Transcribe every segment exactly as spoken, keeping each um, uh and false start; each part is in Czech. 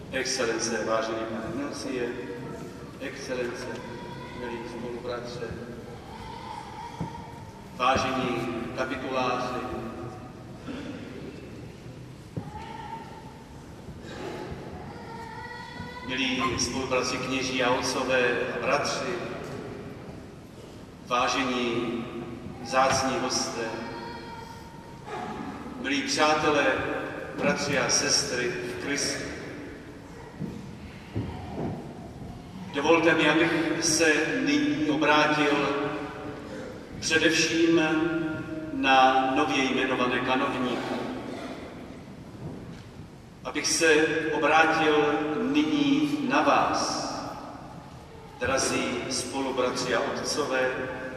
Excelence, vážený pane Nuncie, excelence, milí spolubratře, vážení kapituláři, milí spolubratři kněží a otcové a bratři, vážení vzácní hosté, milí přátelé, bratři a sestry v Kristu. Dovolte mi, abych se nyní obrátil především na nově jmenované kanovníky. Abych se obrátil nyní na vás, drazí spolubratři a otcové,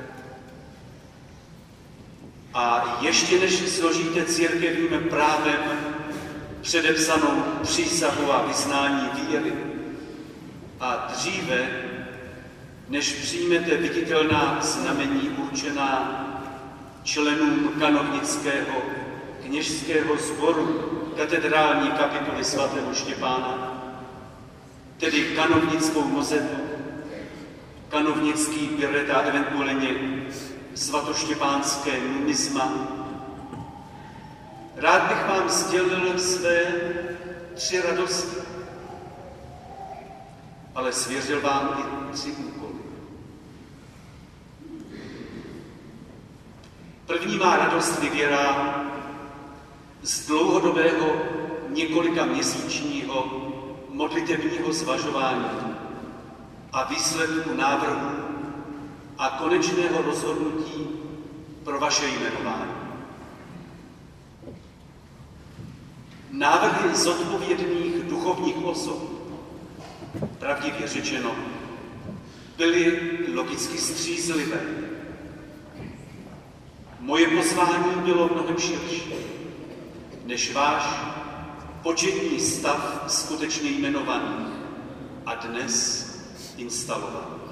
a ještě než složíte církevním právem předepsanou přísahu a vyznání víry, a dříve, než přijmete viditelná znamení určená členům kanovnického kněžského sboru katedrální kapituly svatého Štěpána, tedy kanovnickou mozetu, kanovnický biret a eventuálně svatoštěpánské numisma, rád bych vám sdělil své tři radosti, ale svěřil vám i tři úkoly. První má radost vyvěrá z dlouhodobého několika měsíčního modlitevního zvažování a výsledku návrhu a konečného rozhodnutí pro vaše jmenování. Návrhy zodpovědných duchovních osob, pravdivě řečeno, byly logicky střízlivé. Moje pozvání bylo mnohem širší, než váš početní stav skutečně jmenovaných a dnes instalovaných.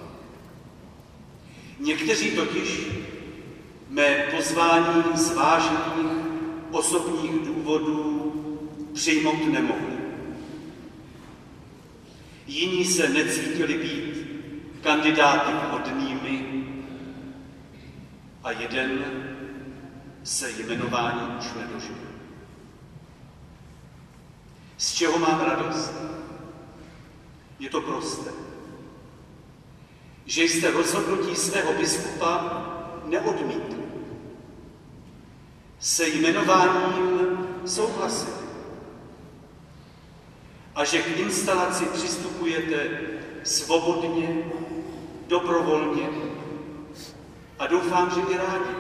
Někteří totiž mé pozvání z vážných osobních důvodů přijmout nemohli. Jiní se necítili být kandidáty vhodnými a jeden se jmenování už nedožil. Z čeho mám radost? Je to prosté. Že jste rozhodnutí svého biskupa neodmítli. Se jmenováním souhlasili. A že k instalaci přistupujete svobodně, dobrovolně a doufám, že i rádi.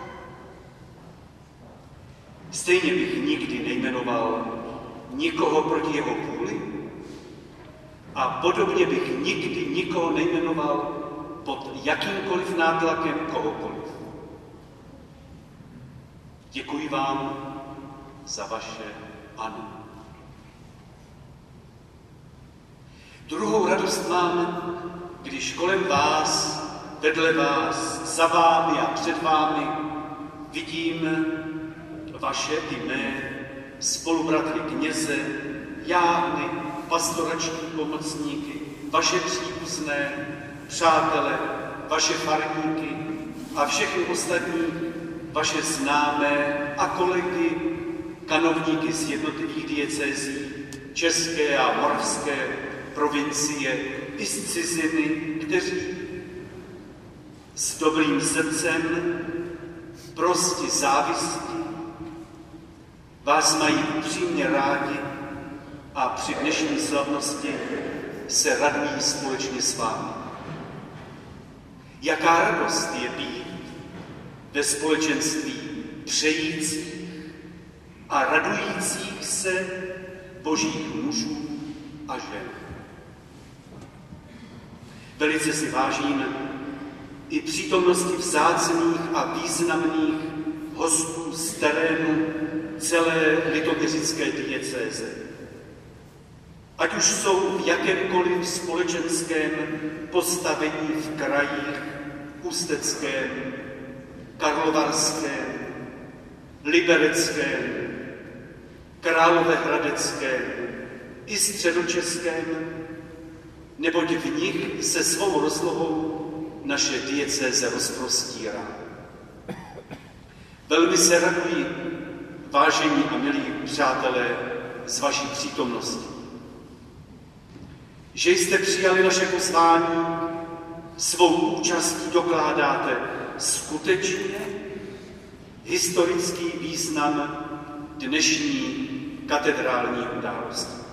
Stejně bych nikdy nejmenoval nikoho proti jeho vůli a podobně bych nikdy nikoho nejmenoval pod jakýmkoliv nátlakem kohokoliv. Děkuji vám za vaše ano. Druhou radost mám, když kolem vás, vedle vás, za vámi a před vámi vidím vaše i mé spolubratry kněze, jáhny, pastorační pomocníky, vaše příbuzné, přátele, vaše farníky a všechny ostatní vaše známé a kolegy, kanovníky z jednotlivých diecézí, české a moravské provincie i z ciziny, kteří s dobrým srdcem, prostě závistí, vás mají upřímně rádi a při dnešní slavnosti se radují společně s vámi. Jaká radost je být ve společenství přejících a radujících se božích mužů a žen. Velice si vážím i přítomnosti vzácných a významných hostů z terénu celé litoměřické diecéze. Ať už jsou v jakémkoliv společenském postavení v krajích Ústeckém, Karlovarském, Libereckém, Královéhradeckém i středočeském, neboť v nich se svou rozlohou naše diecéze rozprostírá. Velmi se raduji, vážení a milí přátelé, z vaší přítomnosti, že jste přijali naše pozvání, svou účastí dokládáte skutečně historický význam dnešní katedrální události.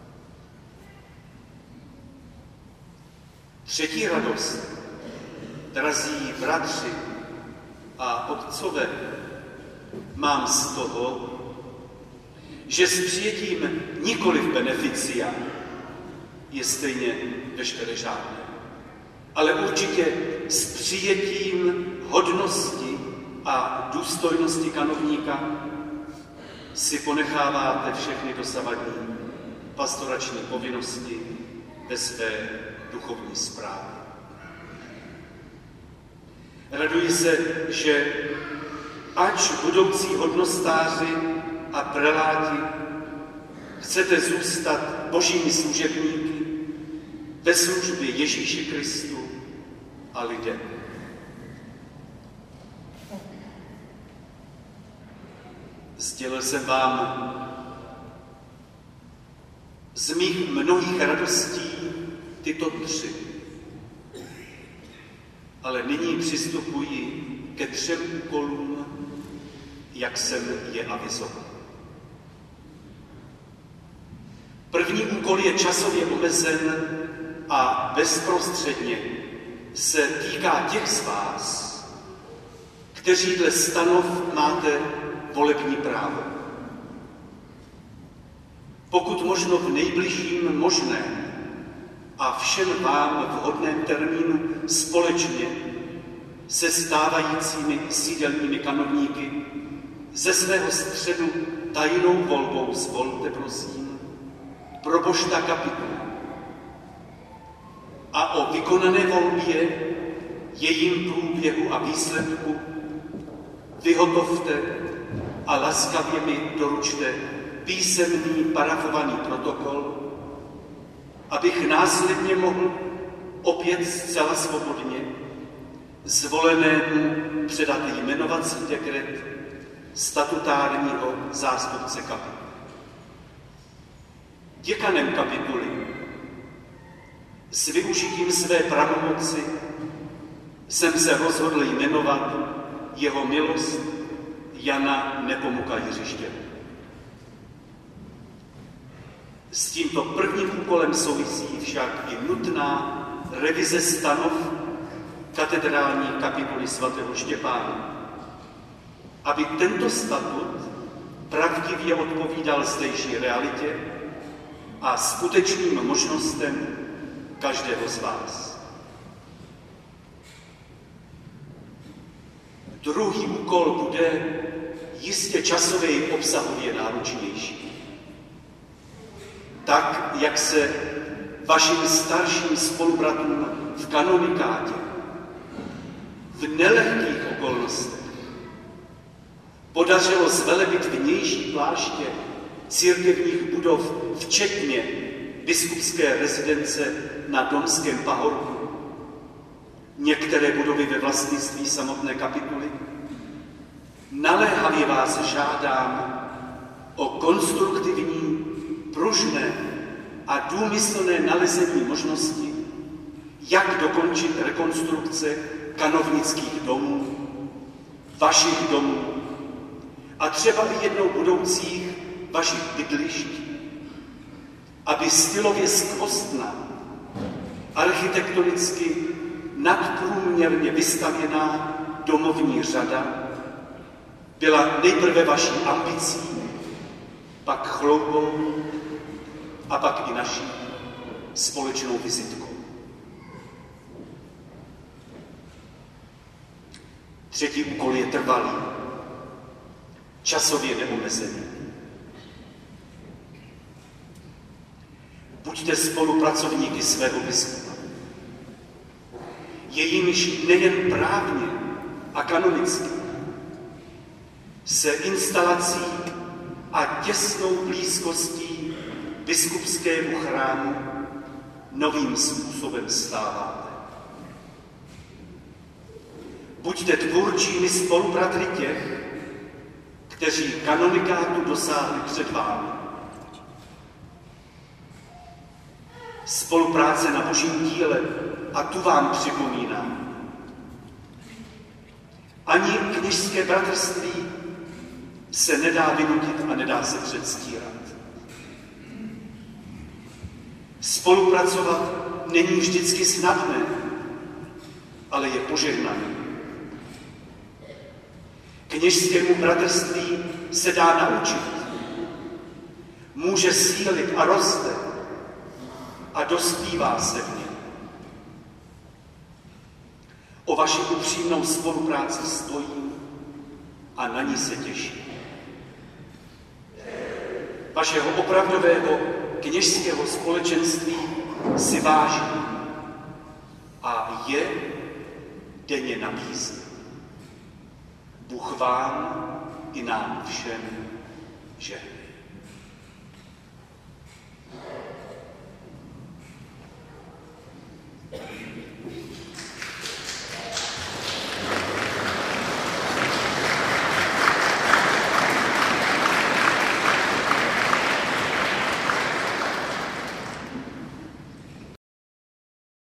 Třetí radost, drazí bratři a otcové, mám z toho, že s přijetím nikoliv beneficia je stejně veškeré žádné, ale určitě s přijetím hodnosti a důstojnosti kanovníka si ponecháváte všechny dosavadní pastorační povinnosti ve své duchovní správě. Raduji se, že ač budoucí hodnostáři a preláti chcete zůstat božími služebníky ve službě Ježíši Kristu a lidem. Sdělil jsem vám z mých mnohých radostí tyto tři, ale nyní přistupuji ke třem úkolům, jak jsem je avizoval. První úkol je časově omezen a bezprostředně se týká těch z vás, kteří dle stanov máte volební právo. Pokud možno v nejbližším možném a všem vám vhodném termínu společně se stávajícími sídelními kanovníky ze svého středu tajnou volbou zvolte, prosím, probošta kapitulu a o vykonané volbě, jejím průběhu a výsledku vyhotovte a laskavě mi doručte písemný parafovaný protokol, abych následně mohl opět zcela svobodně zvolenému předat jmenovací dekret statutárního zástupce kapituly. Děkanem kapituly s využitím své pravomoci jsem se rozhodl jmenovat jeho milost Jana Nepomuka Jiřištěna. S tímto prvním úkolem souvisí však i nutná revize stanov katedrální kapituly svatého Štěpána, aby tento statut pravdivě odpovídal zdejší realitě a skutečným možnostem každého z vás. Druhý úkol bude jistě časově i obsahově náročnější. Tak, jak se vašim starším spolubratům v kanonikátě v nelehkých okolnostech podařilo zvelebit vnější pláště církevních budov, včetně biskupské rezidence na Domském pahorku, některé budovy ve vlastnictví samotné kapituly, naléhavě vás žádám o konstruktivní, pružné a důmyslné nalezení možnosti, jak dokončit rekonstrukce kanovnických domů, vašich domů a třeba i jednou budoucích vašich bydlišť, aby stylově skvostná, architektonicky nadprůměrně vystavěná domovní řada byla nejprve vaší ambicí, pak chloubou a pak i naší společnou vizitkou. Třetí úkol je trvalý, časově neomezený. Buďte spolupracovníky svého biskupa. Jejímž nejen právně a kanonicky se instalací a těsnou blízkostí biskupskému chrámu novým způsobem stáváte. Buďte tvůrčími spolubratry těch, kteří kanonikátu dosáhli před vámi. Spolupráce na božím díle, a tu vám připomínám. Ani kněžské bratrství se nedá vynutit a nedá se předstírat. Spolupracovat není vždycky snadné, ale je požehnané. Kněžskému bratrství se dá naučit. Může sílit a roste a dospívá se v něm. O vaši upřímnou spolupráci stojím a na ní se těším. Vašeho opravdového kněžského společenství si vážím a je denně nabízím. Bůh vám i nám všem žehnej.